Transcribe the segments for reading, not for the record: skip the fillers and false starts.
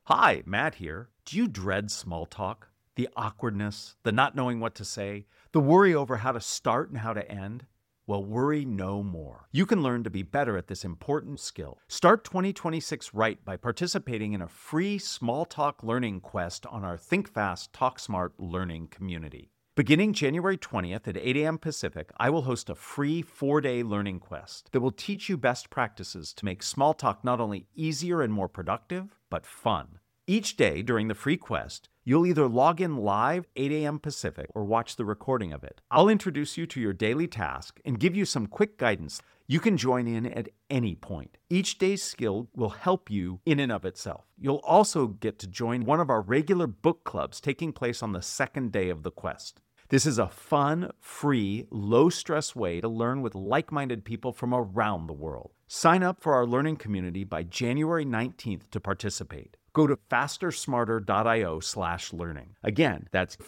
Hi, Matt here. Do you dread small talk? The awkwardness, the not knowing what to say, the worry over how to start and how to end? Well, worry no more. You can learn to be better at this important skill. Start 2026 right by participating in a free small talk learning quest on our Think Fast, Talk Smart learning community. Beginning January 20th at 8 a.m. Pacific, I will host a free 4-day learning quest that will teach you best practices to make small talk not only easier and more productive, but fun. Each day during the free quest, you'll either log in live 8 a.m. Pacific or watch the recording of it. I'll introduce you to your daily task and give you some quick guidance. You can join in at any point. Each day's skill will help you in and of itself. You'll also get to join one of our regular book clubs taking place on the second day of the quest. This is a fun, free, low-stress way to learn with like-minded people from around the world. Sign up for our learning community by January 19th to participate. Go to fastersmarter.io/learning. Again, that's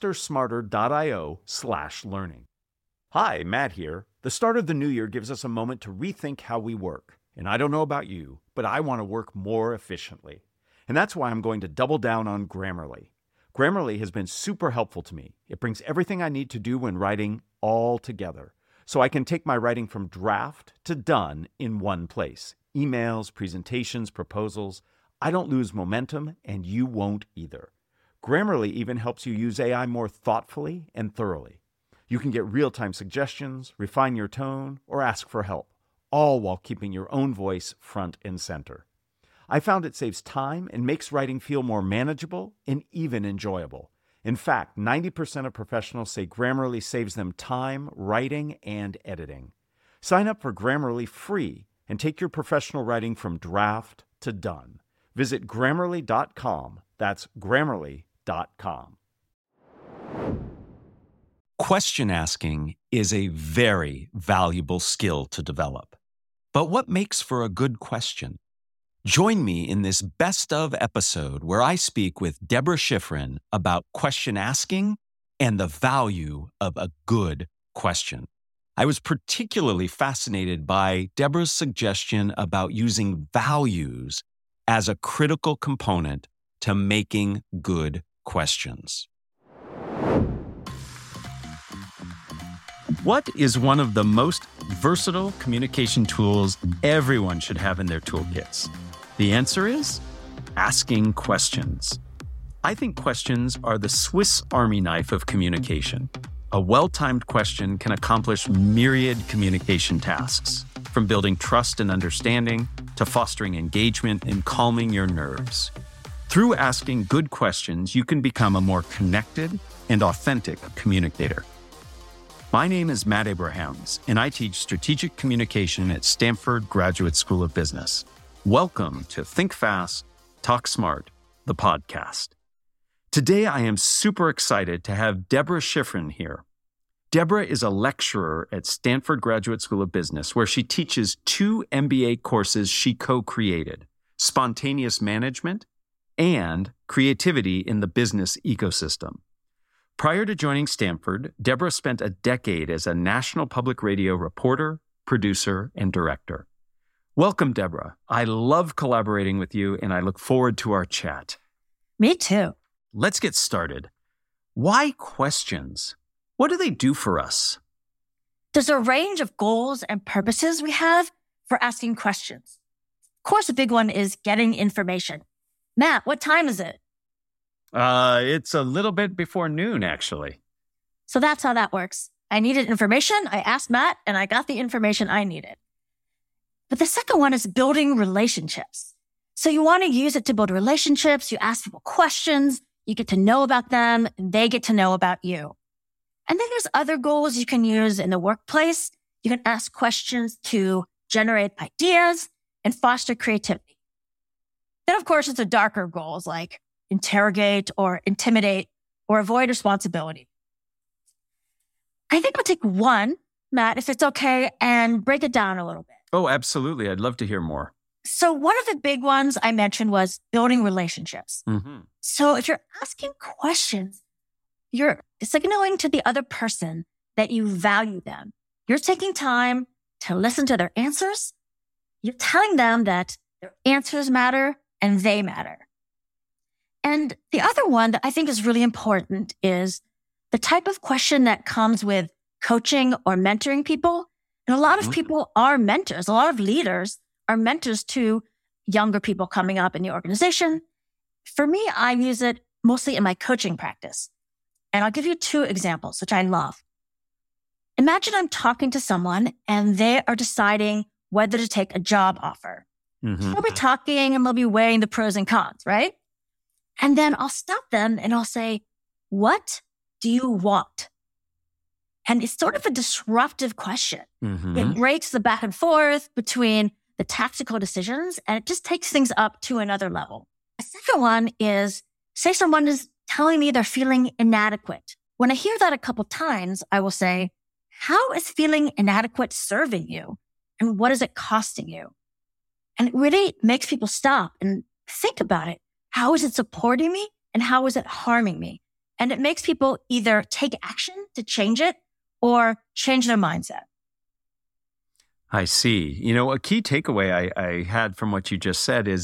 fastersmarter.io/learning. Hi, Matt here. The start of the new year gives us a moment to rethink how we work. And I don't know about you, but I want to work more efficiently. And that's why I'm going to double down on Grammarly. Grammarly has been super helpful to me. It brings everything I need to do when writing all together, so I can take my writing from draft to done in one place. Emails, presentations, proposals. I don't lose momentum, and you won't either. Grammarly even helps you use AI more thoughtfully and thoroughly. You can get real-time suggestions, refine your tone, or ask for help, all while keeping your own voice front and center. I found it saves time and makes writing feel more manageable and even enjoyable. In fact, 90% of professionals say Grammarly saves them time writing and editing. Sign up for Grammarly free and take your professional writing from draft to done. Visit Grammarly.com. That's Grammarly.com. Question asking is a very valuable skill to develop. But what makes for a good question? Join me in this best of episode where I speak with Deborah Schifrin about question asking and the value of a good question. I was particularly fascinated by Deborah's suggestion about using values as a critical component to making good questions. What is one of the most versatile communication tools everyone should have in their toolkits? The answer is asking questions. I think questions are the Swiss Army knife of communication. A well-timed question can accomplish myriad communication tasks, from building trust and understanding to fostering engagement and calming your nerves. Through asking good questions, you can become a more connected and authentic communicator. My name is Matt Abrahams, and I teach strategic communication at Stanford Graduate School of Business. Welcome to Think Fast, Talk Smart, the podcast. Today, I am super excited to have Deborah Schifrin here. Deborah is a lecturer at Stanford Graduate School of Business, where she teaches 2 MBA courses she co-created: Spontaneous Management and Creativity in the Business Ecosystem. Prior to joining Stanford, Deborah spent a decade as a national public radio reporter, producer, and director. Welcome, Deborah. I love collaborating with you, and I look forward to our chat. Me too. Let's get started. Why questions? What do they do for us? There's a range of goals and purposes we have for asking questions. Of course, a big one is getting information. Matt, what time is it? It's a little bit before noon, actually. So that's how that works. I needed information, I asked Matt, and I got the information I needed. But the second one is building relationships. So you want to use it to build relationships. You ask people questions, you get to know about them, and they get to know about you. And then there's other goals you can use in the workplace. You can ask questions to generate ideas and foster creativity. Then, of course, it's the darker goals like interrogate or intimidate or avoid responsibility. I think I'll take one, Matt, if it's okay, and break it down a little bit. Oh, absolutely. I'd love to hear more. So one of the big ones I mentioned was building relationships. So if you're asking questions, you're signaling to the other person that you value them. You're taking time to listen to their answers. You're telling them that their answers matter and they matter. And the other one that I think is really important is the type of question that comes with coaching or mentoring people. And a lot of people are mentors. A lot of leaders are mentors to younger people coming up in the organization. For me, I use it mostly in my coaching practice. And I'll give you 2 examples, which I love. Imagine I'm talking to someone and they are deciding whether to take a job offer. They'll be talking and they'll be weighing the pros and cons, right? And then I'll stop them and I'll say, what do you want? And it's sort of a disruptive question. It breaks the back and forth between the tactical decisions and it just takes things up to another level. A second one is, say someone is telling me they're feeling inadequate. When I hear that a couple times, I will say, how is feeling inadequate serving you? And what is it costing you? And it really makes people stop and think about it. How is it supporting me? And how is it harming me? And it makes people either take action to change it or change their mindset. I see. You know, a key takeaway I had from what you just said is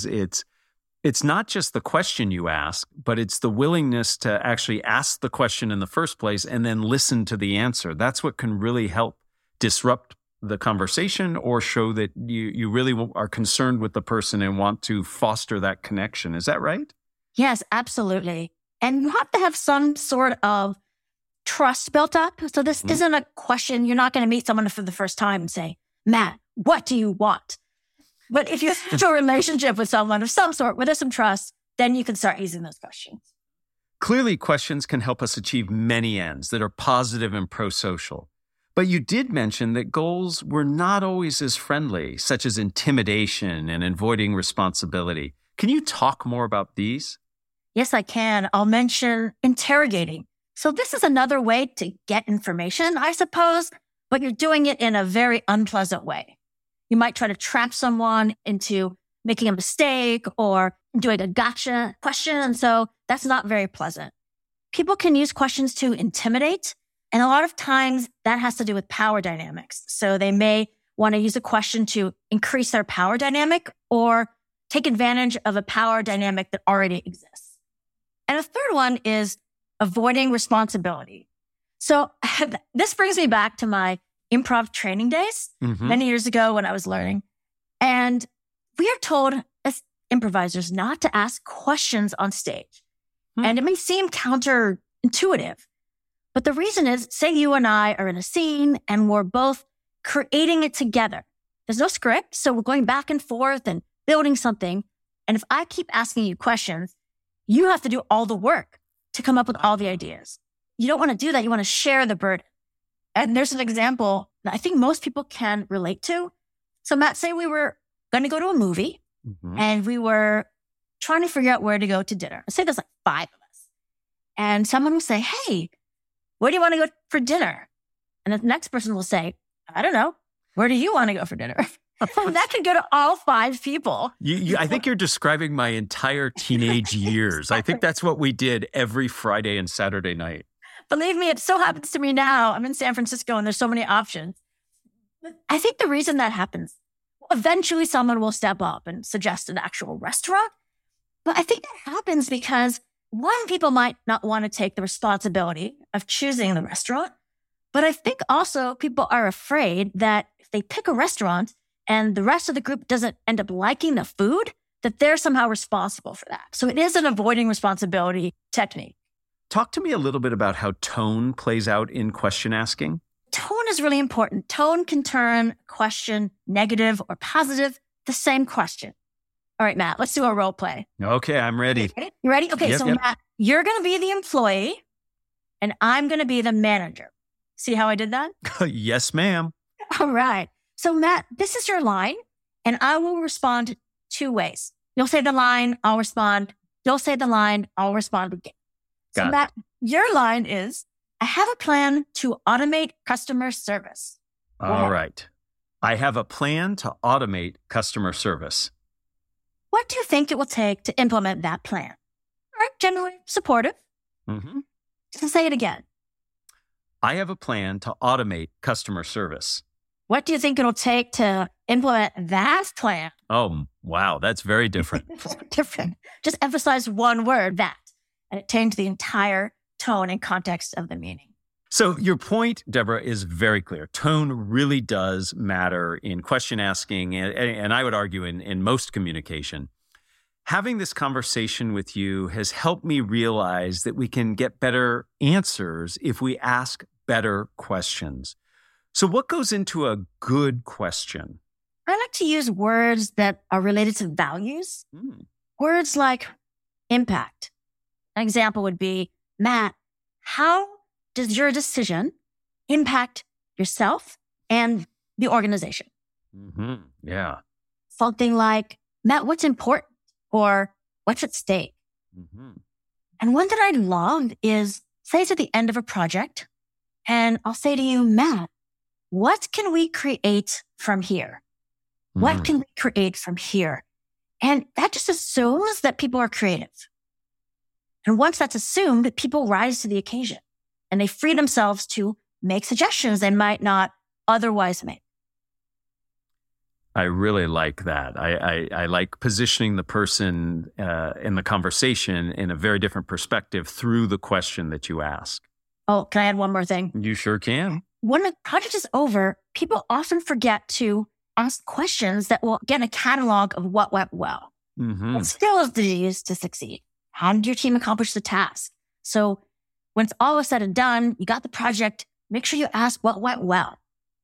it's not just the question you ask, but it's the willingness to actually ask the question in the first place and then listen to the answer. That's what can really help disrupt the conversation or show that you really are concerned with the person and want to foster that connection. Is that right? Yes, absolutely. And you have to have some sort of trust built up. So this isn't a question. You're not going to meet someone for the first time and say, Matt, what do you want? But if you have a relationship with someone of some sort where there's some trust, then you can start using those questions. Clearly, questions can help us achieve many ends that are positive and pro-social. But you did mention that goals were not always as friendly, such as intimidation and avoiding responsibility. Can you talk more about these? Yes, I can. I'll mention interrogating. So this is another way to get information, I suppose, but you're doing it in a very unpleasant way. You might try to trap someone into making a mistake or doing a gotcha question. And so that's not very pleasant. People can use questions to intimidate. And a lot of times that has to do with power dynamics. So they may want to use a question to increase their power dynamic or take advantage of a power dynamic that already exists. And a third one is avoiding responsibility. So this brings me back to my improv training days many years ago when I was learning. And we are told as improvisers not to ask questions on stage. And it may seem counterintuitive. But the reason is, say you and I are in a scene and we're both creating it together. There's no script, so we're going back and forth and building something. And if I keep asking you questions, you have to do all the work to come up with all the ideas. You don't want to do that. You want to share the burden. And there's an example that I think most people can relate to. So Matt, say we were going to go to a movie and we were trying to figure out where to go to dinner. Say there's like 5 of us. And someone will say, hey, where do you want to go for dinner? And the next person will say, I don't know. Where do you want to go for dinner? That could go to all 5 people. I think you're describing my entire teenage years. I think that's what we did every Friday and Saturday night. Believe me, it so happens to me now. I'm in San Francisco and there's so many options. I think the reason that happens, eventually someone will step up and suggest an actual restaurant. But I think that happens because one, people might not want to take the responsibility of choosing the restaurant. But I think also people are afraid that if they pick a restaurant and the rest of the group doesn't end up liking the food, that they're somehow responsible for that. So it is an avoiding responsibility technique. Talk to me a little bit about how tone plays out in question asking. Tone is really important. Tone can turn a question negative or positive, the same question. All right, Matt, let's do a role play. Okay, I'm ready. You ready? Okay, Yep. Matt, you're going to be the employee and I'm going to be the manager. See how I did that? Yes, ma'am. All right. So Matt, this is your line and I will respond 2 ways. You'll say the line, I'll respond. You'll say the line, I'll respond again. So Matt, your line is, I have a plan to automate customer service. All right. I have a plan to automate customer service. What do you think it will take to implement that plan? All right, generally supportive. So say it again. I have a plan to automate customer service. What do you think it'll take to implement that plan. Oh, wow. That's very different. Different. Just emphasize one word, that, and it changed the entire tone and context of the meeting. So your point, Deborah, is very clear. Tone really does matter in question asking, and I would argue in most communication. Having this conversation with you has helped me realize that we can get better answers if we ask better questions. So what goes into a good question? I like to use words that are related to values. Words like impact. An example would be, Matt, how does your decision impact yourself and the organization? Yeah. Something like, Matt, what's important? Or what's at stake? And one that I love is, say it's at the end of a project, and I'll say to you, Matt, what can we create from here? What can we create from here? And that just assumes that people are creative. And once that's assumed, people rise to the occasion and they free themselves to make suggestions they might not otherwise make. I really like that. I like positioning the person in the conversation in a very different perspective through the question that you ask. Oh, can I add one more thing? You sure can. When a project is over, people often forget to ask questions that will get a catalog of what went well. What skills did you use to succeed? How did your team accomplish the task? So when it's all said and done, you got the project, make sure you ask what went well.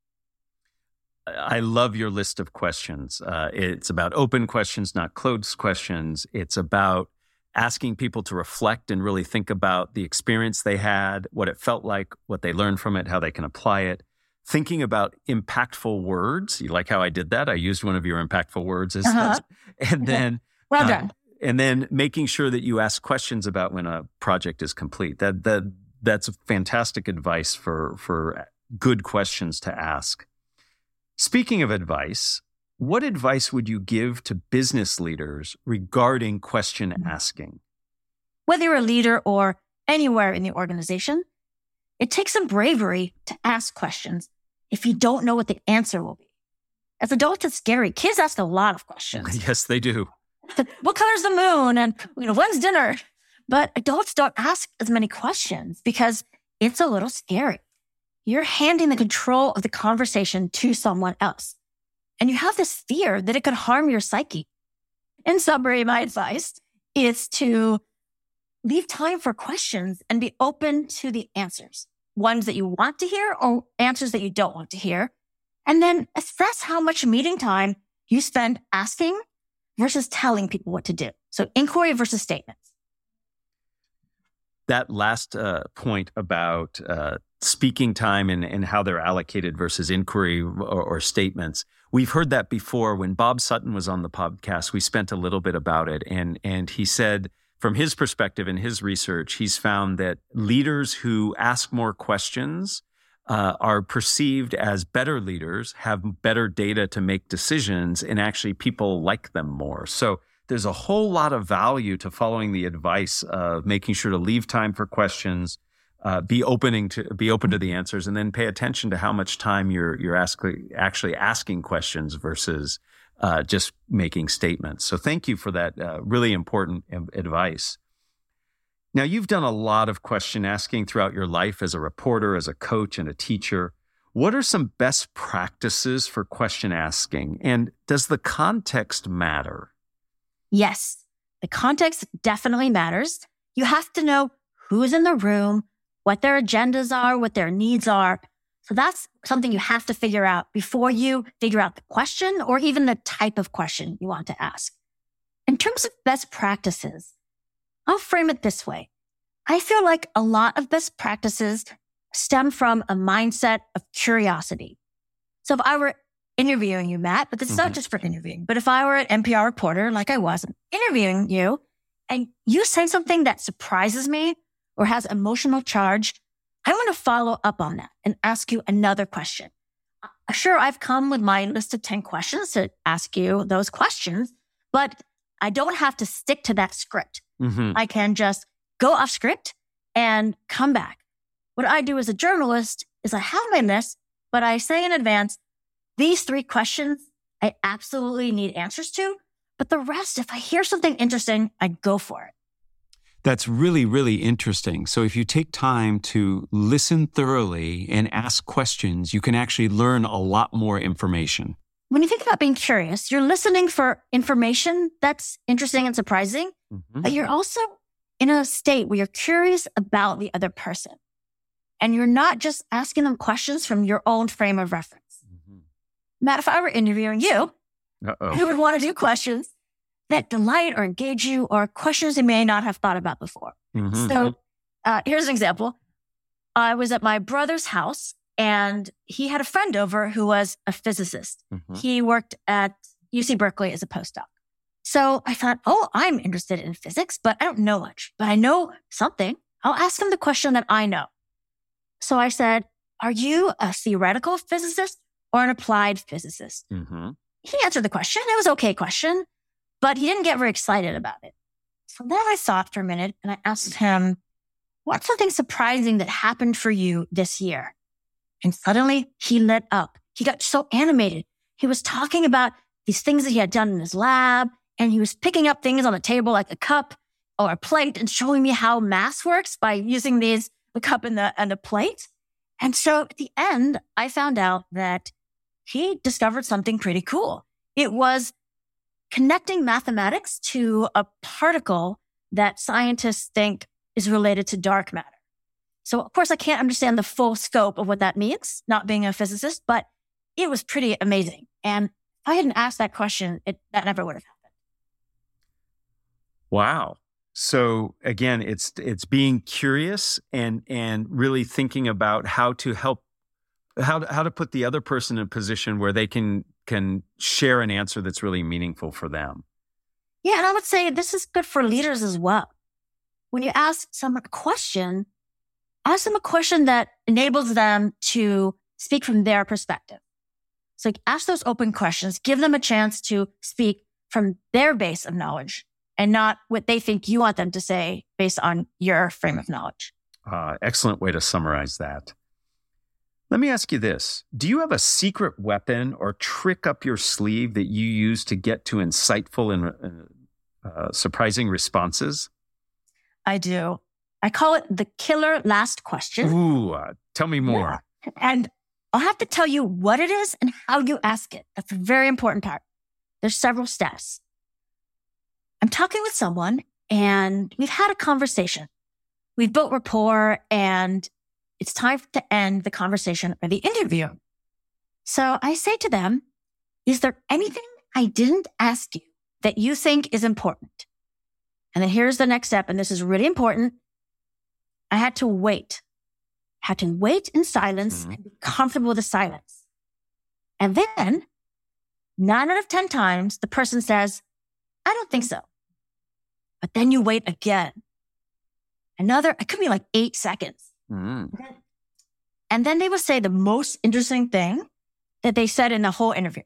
I love your list of questions. It's about open questions, not closed questions. It's about asking people to reflect and really think about the experience they had, what it felt like, what they learned from it, how they can apply it. Thinking about impactful words. You like how I did that? I used one of your impactful words. And then, well done. And then making sure that you ask questions about when a project is complete. That's fantastic advice for good questions to ask. Speaking of advice, what advice would you give to business leaders regarding question asking? Whether you're a leader or anywhere in the organization, it takes some bravery to ask questions if you don't know what the answer will be. As adults, it's scary. Kids ask a lot of questions. Yes, they do. What color's the moon? And when's dinner? But adults don't ask as many questions because it's a little scary. You're handing the control of the conversation to someone else. And you have this fear that it could harm your psyche. In summary, my advice is to leave time for questions and be open to the answers. Ones that you want to hear or answers that you don't want to hear. And then express how much meeting time you spend asking versus telling people what to do. So inquiry versus statements. That last point about speaking time and how they're allocated versus inquiry or statements. We've heard that before. When Bob Sutton was on the podcast, we spent a little bit about it. And he said, from his perspective and his research, he's found that leaders who ask more questions are perceived as better leaders, have better data to make decisions, and actually people like them more. So there's a whole lot of value to following the advice of making sure to leave time for questions, be open to the answers, and then pay attention to how much time you're actually asking questions versus just making statements. So thank you for that really important advice. Now, you've done a lot of question asking throughout your life as a reporter, as a coach, and a teacher. What are some best practices for question asking? And does the context matter? Yes, the context definitely matters. You have to know who's in the room, what their agendas are, what their needs are. So that's something you have to figure out before you figure out the question or even the type of question you want to ask. In terms of best practices, I'll frame it this way. I feel like a lot of best practices stem from a mindset of curiosity. So if I were interviewing you, Matt, but this is not just for interviewing, but if I were an NPR reporter like I was interviewing you and you say something that surprises me or has emotional charge, I want to follow up on that and ask you another question. Sure, I've come with my list of 10 questions to ask you those questions, but I don't have to stick to that script. I can just go off script and come back. What I do as a journalist is I have my list, but I say in advance, these 3 questions, I absolutely need answers to. But the rest, if I hear something interesting, I go for it. That's really, really interesting. So if you take time to listen thoroughly and ask questions, you can actually learn a lot more information. When you think about being curious, you're listening for information that's interesting and surprising, but you're also in a state where you're curious about the other person. And you're not just asking them questions from your own frame of reference. Matt, if I were interviewing you, I would want to do questions that delight or engage you or questions you may not have thought about before. So here's an example. I was at my brother's house and he had a friend over who was a physicist. He worked at UC Berkeley as a postdoc. So I thought, I'm interested in physics, but I don't know much, but I know something. I'll ask him the question that I know. So I said, are you a theoretical physicist or an applied physicist? He answered the question. It was an okay question, but he didn't get very excited about it. So then I thought for a minute and I asked him, what's something surprising that happened for you this year? And suddenly he lit up. He got so animated. He was talking about these things that he had done in his lab, and he was picking up things on the table like a cup or a plate and showing me how math works by using the cup and the plate. And so at the end, I found out that he discovered something pretty cool. It was connecting mathematics to a particle that scientists think is related to dark matter. So of course, I can't understand the full scope of what that means, not being a physicist, but it was pretty amazing. And if I hadn't asked that question, that never would have happened. Wow. So again, it's being curious and really thinking about how to help, how to put the other person in a position where they can share an answer that's really meaningful for them. Yeah, and I would say this is good for leaders as well. When you ask someone a question, ask them a question that enables them to speak from their perspective. So ask those open questions, give them a chance to speak from their base of knowledge and not what they think you want them to say based on your frame of knowledge. Excellent way to summarize that. Let me ask you this. Do you have a secret weapon or trick up your sleeve that you use to get to insightful and surprising responses? I do. I call it the killer last question. Ooh, tell me more. Yeah. And I'll have to tell you what it is and how you ask it. That's a very important part. There's several steps. I'm talking with someone and we've had a conversation. We've built rapport and it's time to end the conversation or the interview. So I say to them, is there anything I didn't ask you that you think is important? And then here's the next step. And this is really important. I had to wait in silence and be comfortable with the silence. And then 9 out of 10 times, the person says, I don't think so. But then you wait again. It could be like 8 seconds. And then they will say the most interesting thing that they said in the whole interview.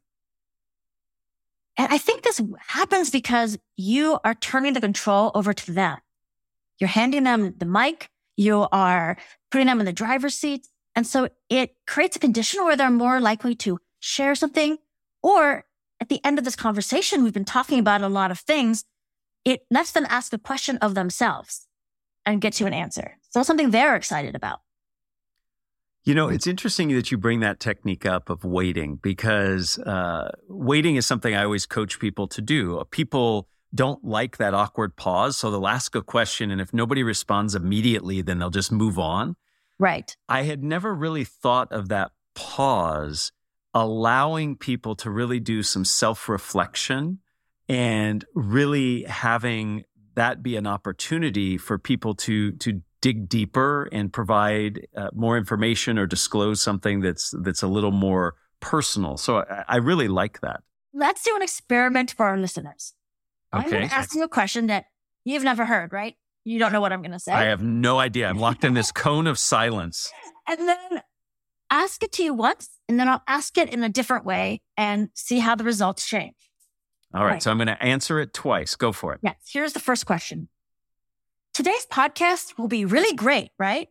And I think this happens because you are turning the control over to them. You're handing them the mic. You are putting them in the driver's seat. And so it creates a condition where they're more likely to share something. Or at the end of this conversation, we've been talking about a lot of things. It lets them ask a question of themselves and get to an answer. So something they're excited about. You know, it's interesting that you bring that technique up of waiting because waiting is something I always coach people to do. People don't like that awkward pause. So they'll ask a question and if nobody responds immediately, then they'll just move on. Right. I had never really thought of that pause, allowing people to really do some self-reflection and really having that be an opportunity for people to dig deeper and provide more information or disclose something that's a little more personal. So I really like that. Let's do an experiment for our listeners. Okay. I'm going to ask you a question that you've never heard, right? You don't know what I'm going to say. I have no idea. I'm locked in this cone of silence. And then ask it to you once, and then I'll ask it in a different way and see how the results change. All right. So I'm going to answer it twice. Go for it. Yes. Here's the first question. Today's podcast will be really great, right?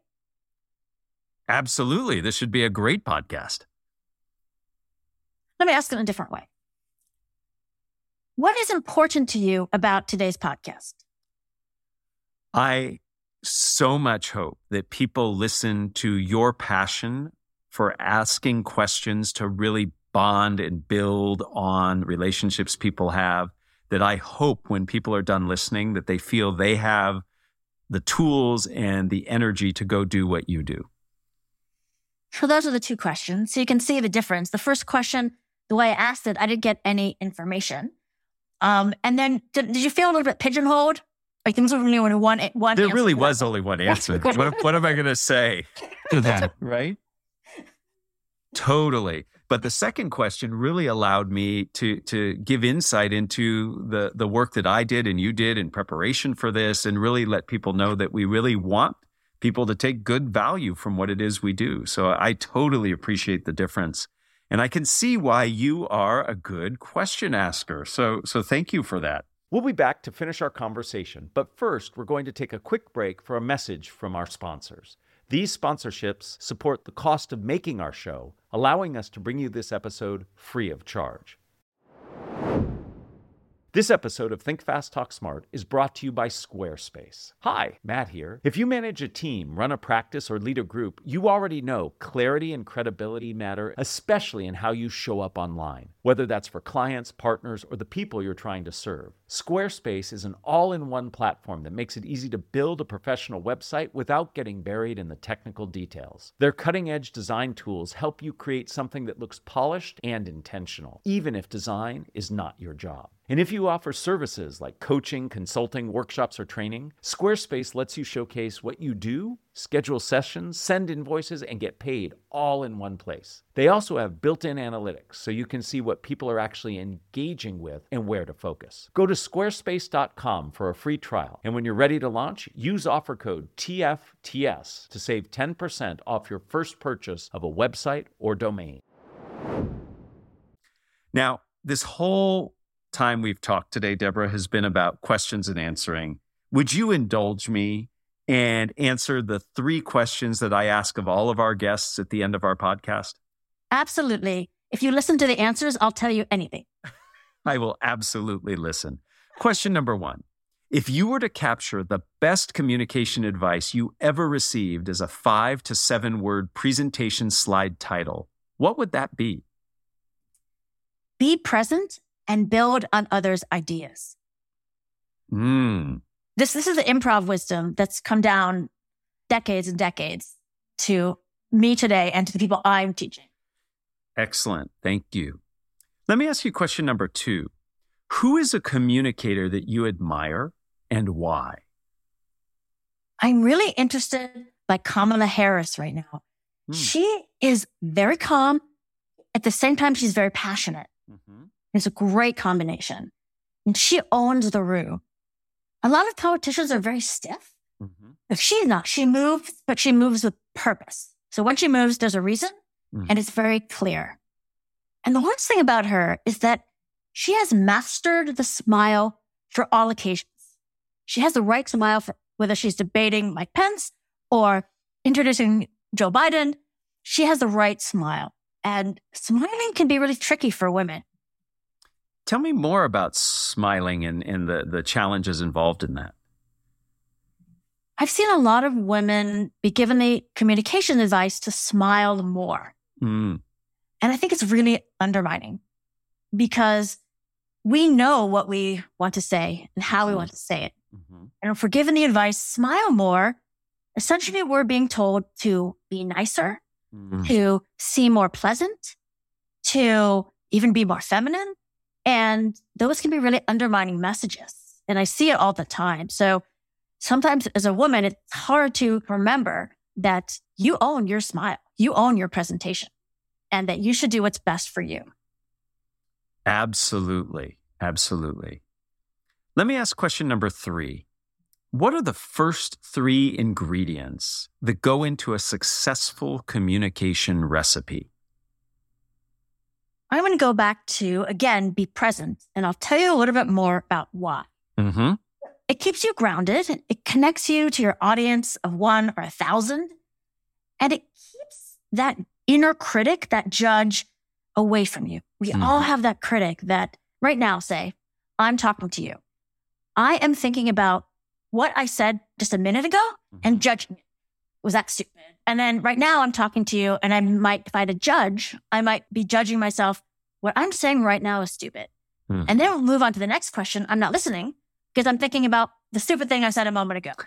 Absolutely. This should be a great podcast. Let me ask it in a different way. What is important to you about today's podcast? I so much hope that people listen to your passion for asking questions to really bond and build on relationships people have, that I hope when people are done listening that they feel they have the tools and the energy to go do what you do. So those are the two questions. So you can see the difference. The first question, the way I asked it, I didn't get any information. And then did you feel a little bit pigeonholed? Like things were only one There answer really was only one answer. What am I going to say to that, right? Totally. But the second question really allowed me to give insight into the work that I did and you did in preparation for this, and really let people know that we really want people to take good value from what it is we do. So I totally appreciate the difference. And I can see why you are a good question asker. So thank you for that. We'll be back to finish our conversation, but first we're going to take a quick break for a message from our sponsors. These sponsorships support the cost of making our show, allowing us to bring you this episode free of charge. This episode of Think Fast, Talk Smart is brought to you by Squarespace. Hi, Matt here. If you manage a team, run a practice, or lead a group, you already know clarity and credibility matter, especially in how you show up online, whether that's for clients, partners, or the people you're trying to serve. Squarespace is an all-in-one platform that makes it easy to build a professional website without getting buried in the technical details. Their cutting-edge design tools help you create something that looks polished and intentional, even if design is not your job. And if you offer services like coaching, consulting, workshops, or training, Squarespace lets you showcase what you do, schedule sessions, send invoices, and get paid all in one place. They also have built-in analytics, so you can see what people are actually engaging with and where to focus. Go to squarespace.com for a free trial, and when you're ready to launch, use offer code TFTS to save 10% off your first purchase of a website or domain. Now, this whole time we've talked today, Deborah, has been about questions and answering. Would you indulge me and answer the 3 questions that I ask of all of our guests at the end of our podcast? Absolutely. If you listen to the answers, I'll tell you anything. I will absolutely listen. Question number 1. If you were to capture the best communication advice you ever received as a 5 to 7 word presentation slide title, what would that be? Be present and build on others' ideas. This is the improv wisdom that's come down decades and decades to me today and to the people I'm teaching. Excellent. Thank you. Let me ask you question number 2. Who is a communicator that you admire and why? I'm really interested by Kamala Harris right now. She is very calm. At the same time, she's very passionate. It's a great combination. And she owns the room. A lot of politicians are very stiff. If she's not, she moves, but she moves with purpose. So when she moves, there's a reason, and it's very clear. And the worst thing about her is that she has mastered the smile for all occasions. She has the right smile for whether she's debating Mike Pence or introducing Joe Biden. She has the right smile. And smiling can be really tricky for women. Tell me more about smiling and the challenges involved in that. I've seen a lot of women be given the communication advice to smile more. And I think it's really undermining because we know what we want to say and how we want to say it. And if we're given the advice, smile more, essentially we're being told to be nicer, to seem more pleasant, to even be more feminine. And those can be really undermining messages. And I see it all the time. So sometimes as a woman, it's hard to remember that you own your smile, you own your presentation, and that you should do what's best for you. Absolutely. Absolutely. Let me ask question number 3. What are the first 3 ingredients that go into a successful communication recipe? I'm going to go back to, again, be present. And I'll tell you a little bit more about why. It keeps you grounded. It connects you to your audience of 1 or 1,000. And it keeps that inner critic, that judge, away from you. We all have that critic that right now, say, I'm talking to you. I am thinking about what I said just a minute ago and judging it. Was that stupid? And then right now I'm talking to you and I might, if I had a judge, I might be judging myself. What I'm saying right now is stupid. And then we'll move on to the next question. I'm not listening because I'm thinking about the stupid thing I said a moment ago.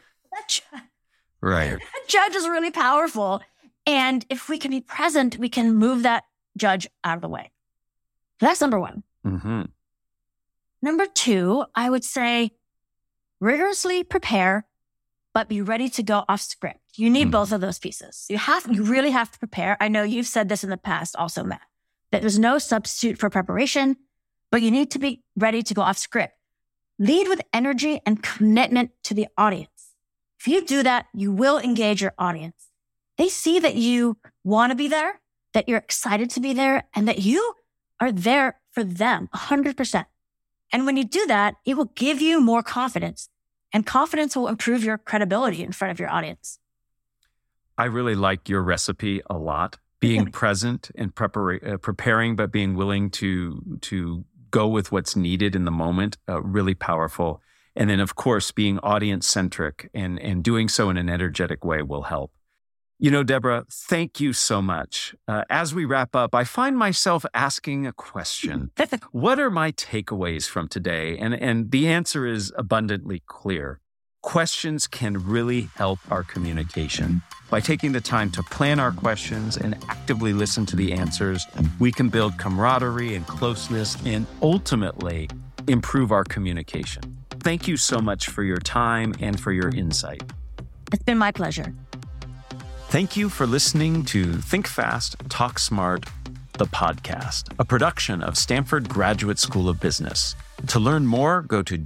Right. That judge is really powerful. And if we can be present, we can move that judge out of the way. That's number one. Mm-hmm. Number two, I would say rigorously prepare, but be ready to go off script. You need both of those pieces. You really have to prepare. I know you've said this in the past also, Matt, that there's no substitute for preparation, but you need to be ready to go off script. Lead with energy and commitment to the audience. If you do that, you will engage your audience. They see that you want to be there, that you're excited to be there, and that you are there for them 100%. And when you do that, it will give you more confidence, and confidence will improve your credibility in front of your audience. I really like your recipe a lot. Being present and preparing, but being willing to go with what's needed in the moment, really powerful. And then, of course, being audience-centric and doing so in an energetic way will help. You know, Deborah, thank you so much. As we wrap up, I find myself asking a question. What are my takeaways from today? And the answer is abundantly clear. Questions can really help our communication. By taking the time to plan our questions and actively listen to the answers, we can build camaraderie and closeness and ultimately improve our communication. Thank you so much for your time and for your insight. It's been my pleasure. Thank you for listening to Think Fast, Talk Smart, the podcast, a production of Stanford Graduate School of Business. To learn more, go to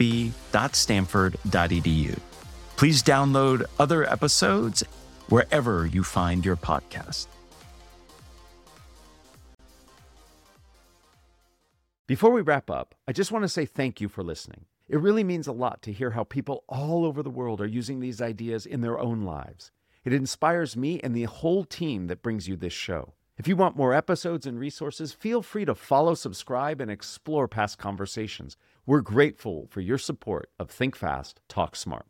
gsb.stanford.edu. Please download other episodes wherever you find your podcast. Before we wrap up, I just want to say thank you for listening. It really means a lot to hear how people all over the world are using these ideas in their own lives. It inspires me and the whole team that brings you this show. If you want more episodes and resources, feel free to follow, subscribe, and explore past conversations. We're grateful for your support of Think Fast, Talk Smart.